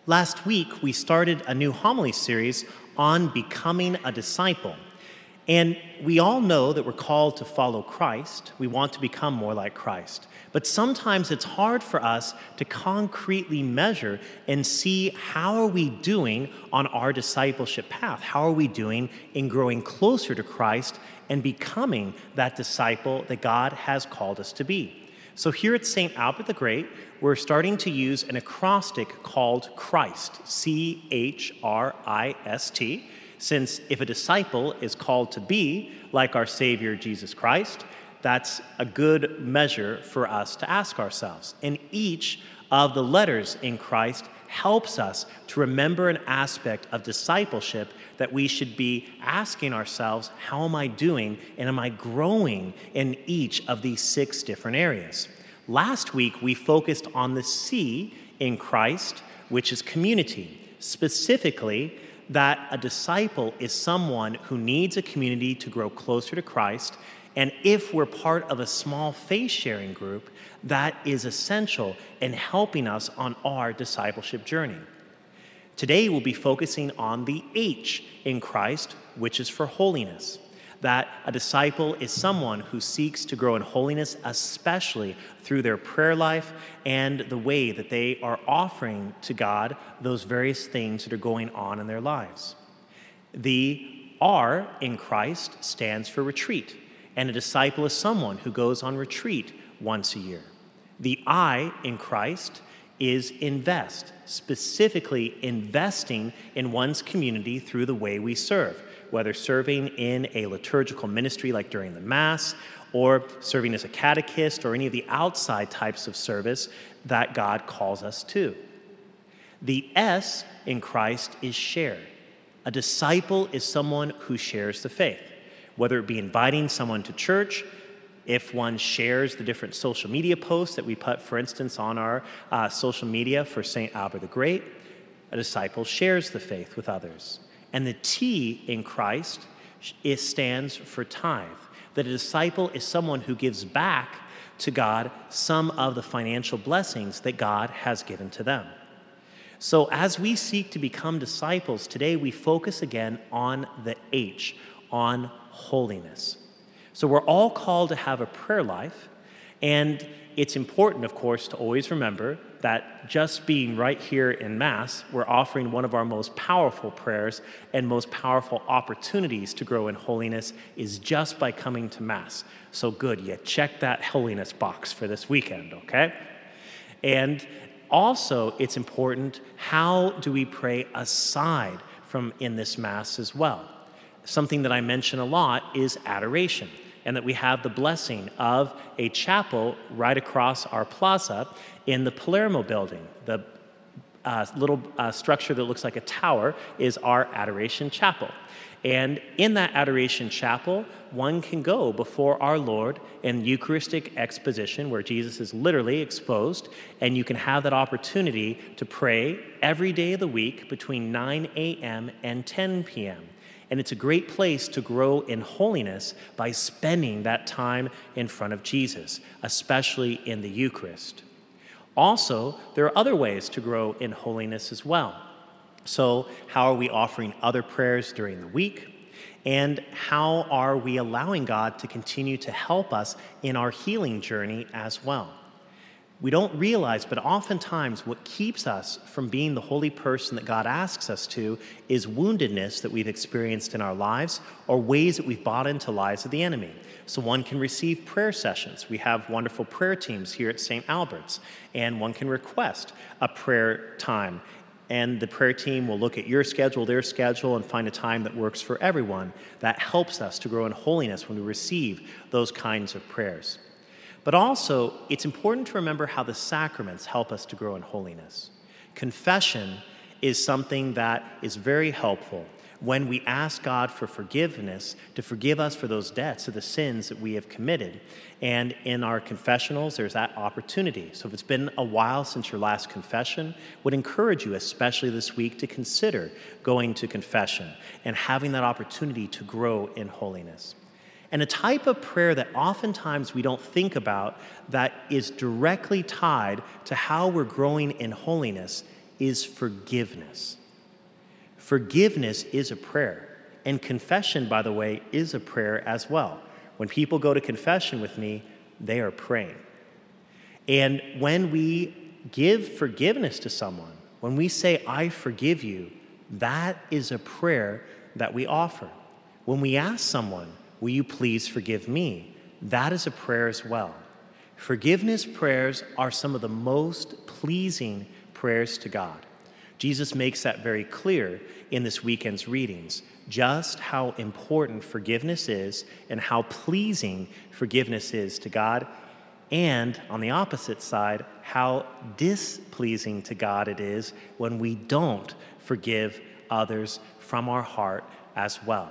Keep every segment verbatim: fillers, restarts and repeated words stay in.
Last week, we started a new homily series on becoming a disciple. And we all know that we're called to follow Christ. We want to become more like Christ. But sometimes it's hard for us to concretely measure and see how are we doing on our discipleship path? How are we doing in growing closer to Christ and becoming that disciple that God has called us to be? So here at Saint Albert the Great, we're starting to use an acrostic called CHRIST, C H R I S T, since if a disciple is called to be like our Savior Jesus Christ, that's a good measure for us to ask ourselves. And each of the letters in Christ helps us to remember an aspect of discipleship that we should be asking ourselves, how am I doing and am I growing in each of these six different areas? Last week, we focused on the C in Christ, which is community, specifically that a disciple is someone who needs a community to grow closer to Christ, and if we're part of a small faith-sharing group, that is essential in helping us on our discipleship journey. Today, we'll be focusing on the H in Christ, which is for holiness. That a disciple is someone who seeks to grow in holiness, especially through their prayer life and the way that they are offering to God those various things that are going on in their lives. The R in Christ stands for retreat, and a disciple is someone who goes on retreat once a year. The I in Christ is invest, specifically investing in one's community through the way we serve, whether serving in a liturgical ministry like during the Mass, or serving as a catechist, or any of the outside types of service that God calls us to. The S in Christ is share. A disciple is someone who shares the faith, whether it be inviting someone to church, if one shares the different social media posts that we put, for instance, on our uh, social media for Saint Albert the Great, a disciple shares the faith with others. And the T in Christ, it stands for tithe. That a disciple is someone who gives back to God some of the financial blessings that God has given to them. So as we seek to become disciples, today we focus again on the H, on holiness. So we're all called to have a prayer life, and it's important, of course, to always remember that just being right here in Mass, we're offering one of our most powerful prayers and most powerful opportunities to grow in holiness is just by coming to Mass. So good, you check that holiness box for this weekend, okay? And also, it's important, how do we pray aside from in this Mass as well? Something that I mention a lot is adoration, and that we have the blessing of a chapel right across our plaza in the Palermo building. The uh, little uh, structure that looks like a tower is our adoration chapel. And in that adoration chapel, one can go before our Lord in Eucharistic exposition, where Jesus is literally exposed, and you can have that opportunity to pray every day of the week between nine a.m. and ten p.m. And it's a great place to grow in holiness by spending that time in front of Jesus, especially in the Eucharist. Also, there are other ways to grow in holiness as well. So, how are we offering other prayers during the week? And how are we allowing God to continue to help us in our healing journey as well? We don't realize, but oftentimes what keeps us from being the holy person that God asks us to is woundedness that we've experienced in our lives or ways that we've bought into lies of the enemy. So one can receive prayer sessions. We have wonderful prayer teams here at Saint Albert's, and one can request a prayer time. And the prayer team will look at your schedule, their schedule, and find a time that works for everyone. That helps us to grow in holiness when we receive those kinds of prayers. But also, it's important to remember how the sacraments help us to grow in holiness. Confession is something that is very helpful when we ask God for forgiveness, to forgive us for those debts of the sins that we have committed. And in our confessionals, there's that opportunity. So if it's been a while since your last confession, would encourage you, especially this week, to consider going to confession and having that opportunity to grow in holiness. And a type of prayer that oftentimes we don't think about that is directly tied to how we're growing in holiness is forgiveness. Forgiveness is a prayer. And confession, by the way, is a prayer as well. When people go to confession with me, they are praying. And when we give forgiveness to someone, when we say, I forgive you, that is a prayer that we offer. When we ask someone, will you please forgive me? That is a prayer as well. Forgiveness prayers are some of the most pleasing prayers to God. Jesus makes that very clear in this weekend's readings, just how important forgiveness is and how pleasing forgiveness is to God, and on the opposite side, how displeasing to God it is when we don't forgive others from our heart as well.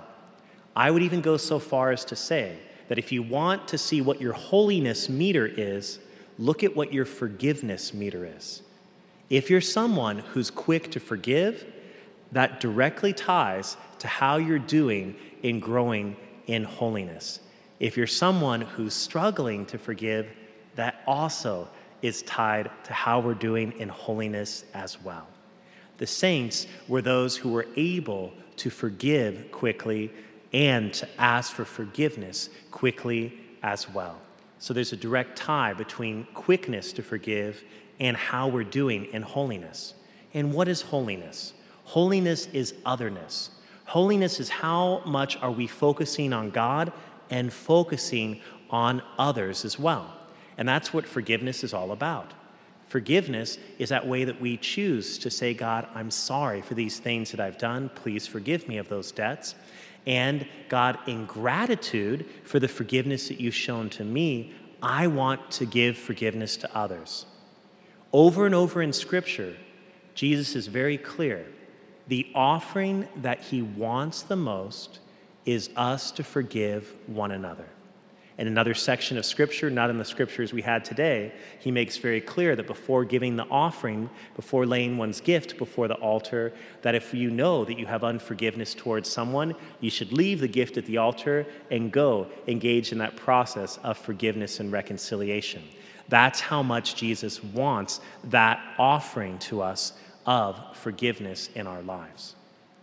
I would even go so far as to say that if you want to see what your holiness meter is, look at what your forgiveness meter is. If you're someone who's quick to forgive, that directly ties to how you're doing in growing in holiness. If you're someone who's struggling to forgive, that also is tied to how we're doing in holiness as well. The saints were those who were able to forgive quickly and to ask for forgiveness quickly as well. So there's a direct tie between quickness to forgive and how we're doing in holiness. And what is holiness? Holiness is otherness. Holiness is how much are we focusing on God and focusing on others as well. And that's what forgiveness is all about. Forgiveness is that way that we choose to say, God, I'm sorry for these things that I've done. Please forgive me of those debts. And God, in gratitude for the forgiveness that you've shown to me, I want to give forgiveness to others. Over and over in Scripture, Jesus is very clear. The offering that he wants the most is us to forgive one another. In another section of Scripture, not in the Scriptures we had today, he makes very clear that before giving the offering, before laying one's gift before the altar, that if you know that you have unforgiveness towards someone, you should leave the gift at the altar and go engage in that process of forgiveness and reconciliation. That's how much Jesus wants that offering to us of forgiveness in our lives.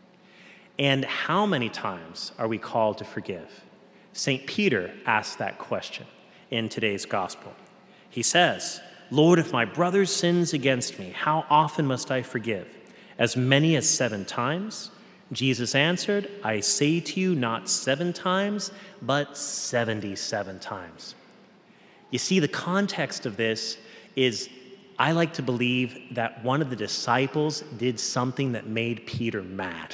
And how many times are we called to forgive? Saint Peter asked that question in today's gospel. He says, Lord, if my brother sins against me, how often must I forgive? As many as seven times? Jesus answered, I say to you, not seven times, but seventy-seven times. You see, the context of this is, I like to believe that one of the disciples did something that made Peter mad.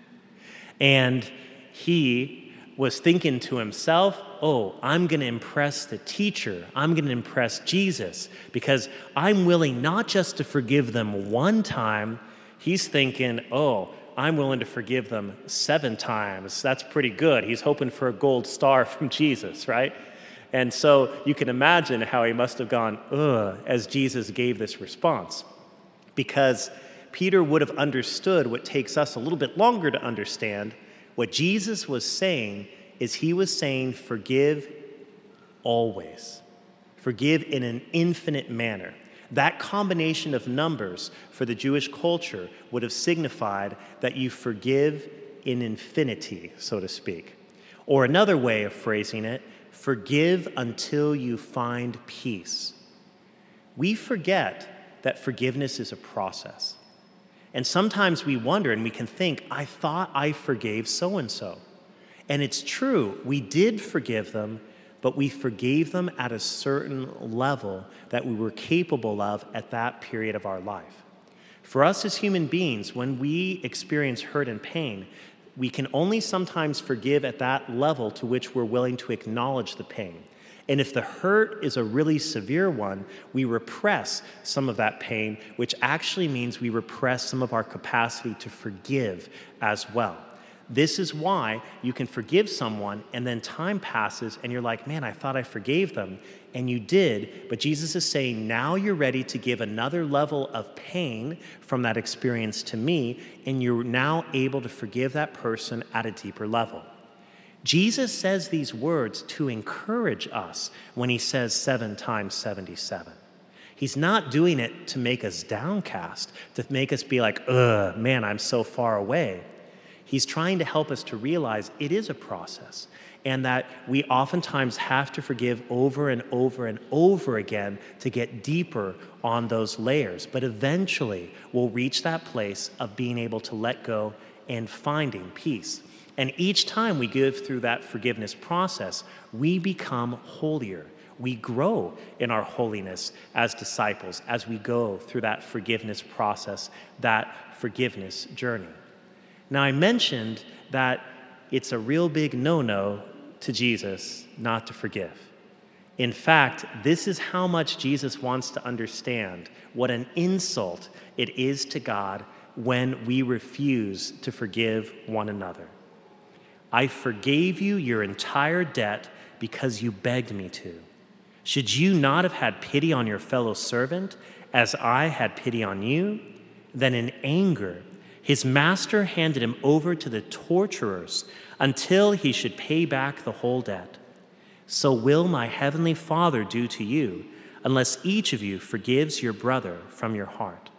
And he was thinking to himself, oh, I'm going to impress the teacher. I'm going to impress Jesus because I'm willing not just to forgive them one time. He's thinking, oh, I'm willing to forgive them seven times. That's pretty good. He's hoping for a gold star from Jesus, right? And so you can imagine how he must have gone, ugh, as Jesus gave this response. Because Peter would have understood what takes us a little bit longer to understand. What Jesus was saying is he was saying, forgive always. Forgive in an infinite manner. That combination of numbers for the Jewish culture would have signified that you forgive in infinity, so to speak. Or another way of phrasing it, forgive until you find peace. We forget that forgiveness is a process. And sometimes we wonder and we can think, I thought I forgave so-and-so. And it's true, we did forgive them, but we forgave them at a certain level that we were capable of at that period of our life. For us as human beings, when we experience hurt and pain, we can only sometimes forgive at that level to which we're willing to acknowledge the pain. And if the hurt is a really severe one, we repress some of that pain, which actually means we repress some of our capacity to forgive as well. This is why you can forgive someone and then time passes and you're like, man, I thought I forgave them. And you did, but Jesus is saying, now you're ready to give another level of pain from that experience to me, and you're now able to forgive that person at a deeper level. Jesus says these words to encourage us when he says seven times seventy-seven. He's not doing it to make us downcast, to make us be like, ugh, man, I'm so far away. He's trying to help us to realize it is a process, and that we oftentimes have to forgive over and over and over again to get deeper on those layers. But eventually, we'll reach that place of being able to let go and finding peace. And each time we go through that forgiveness process, we become holier. We grow in our holiness as disciples as we go through that forgiveness process, that forgiveness journey. Now, I mentioned that it's a real big no-no to Jesus not to forgive. In fact, this is how much Jesus wants to understand what an insult it is to God when we refuse to forgive one another. I forgave you your entire debt because you begged me to. Should you not have had pity on your fellow servant as I had pity on you? Then in anger, his master handed him over to the torturers until he should pay back the whole debt. So will my heavenly Father do to you, unless each of you forgives your brother from your heart.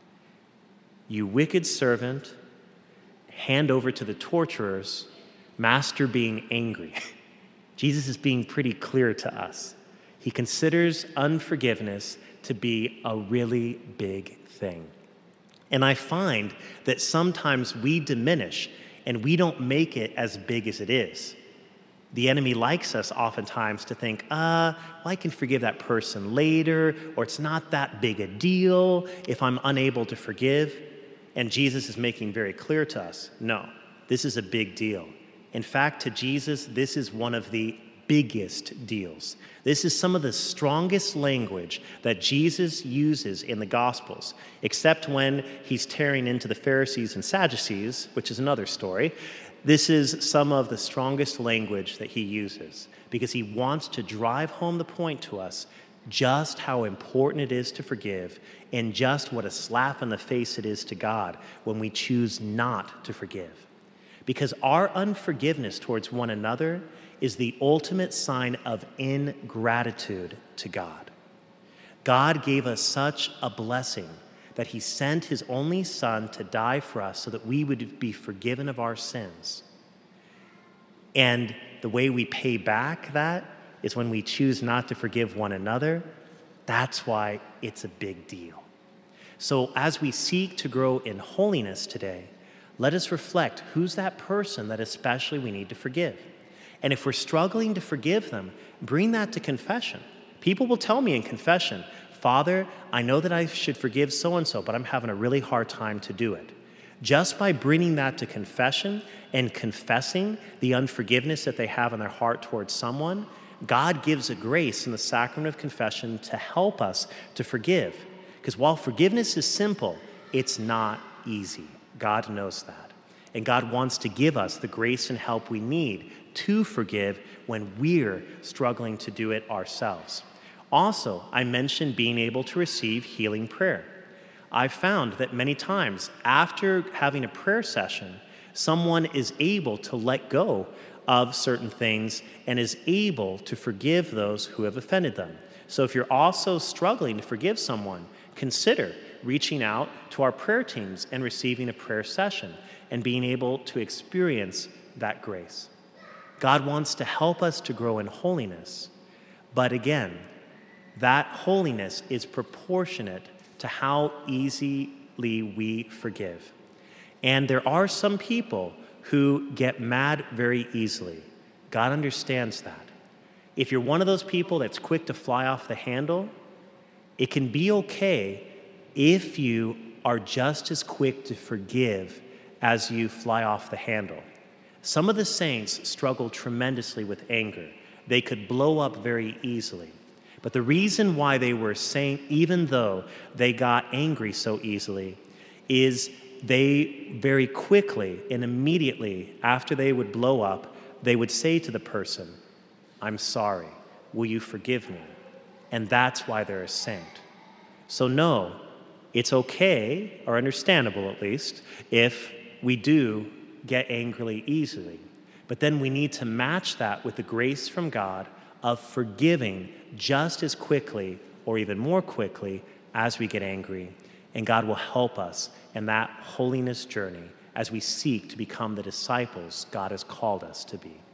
You wicked servant, hand over to the torturers, master being angry. Jesus is being pretty clear to us. He considers unforgiveness to be a really big thing. And I find that sometimes we diminish and we don't make it as big as it is. The enemy likes us oftentimes to think, uh, well, I can forgive that person later, or it's not that big a deal if I'm unable to forgive. And Jesus is making very clear to us, no, this is a big deal. In fact, to Jesus, this is one of the biggest deals. This is some of the strongest language that Jesus uses in the Gospels, except when he's tearing into the Pharisees and Sadducees, which is another story. This is some of the strongest language that he uses because he wants to drive home the point to us just how important it is to forgive and just what a slap in the face it is to God when we choose not to forgive. Because our unforgiveness towards one another is the ultimate sign of ingratitude to God. God gave us such a blessing that he sent his only son to die for us so that we would be forgiven of our sins. And the way we pay back that is when we choose not to forgive one another. That's why it's a big deal. So as we seek to grow in holiness today, let us reflect who's that person that especially we need to forgive. And if we're struggling to forgive them, bring that to confession. People will tell me in confession, Father, I know that I should forgive so-and-so, but I'm having a really hard time to do it. Just by bringing that to confession and confessing the unforgiveness that they have in their heart towards someone, God gives a grace in the sacrament of confession to help us to forgive. Because while forgiveness is simple, it's not easy. God knows that. And God wants to give us the grace and help we need to forgive when we're struggling to do it ourselves. Also, I mentioned being able to receive healing prayer. I've found that many times after having a prayer session, someone is able to let go of certain things and is able to forgive those who have offended them. So if you're also struggling to forgive someone, consider reaching out to our prayer teams and receiving a prayer session and being able to experience that grace. God wants to help us to grow in holiness, but again, that holiness is proportionate to how easily we forgive. And there are some people who get mad very easily. God understands that. If you're one of those people that's quick to fly off the handle, it can be okay if you are just as quick to forgive as you fly off the handle. Some of the saints struggle tremendously with anger. They could blow up very easily. But the reason why they were saint, even though they got angry so easily, is they very quickly and immediately after they would blow up, they would say to the person, I'm sorry, will you forgive me? And that's why they're a saint. So no, it's okay, or understandable at least, if we do get angry easily. But then we need to match that with the grace from God of forgiving just as quickly or even more quickly as we get angry. And God will help us in that holiness journey as we seek to become the disciples God has called us to be.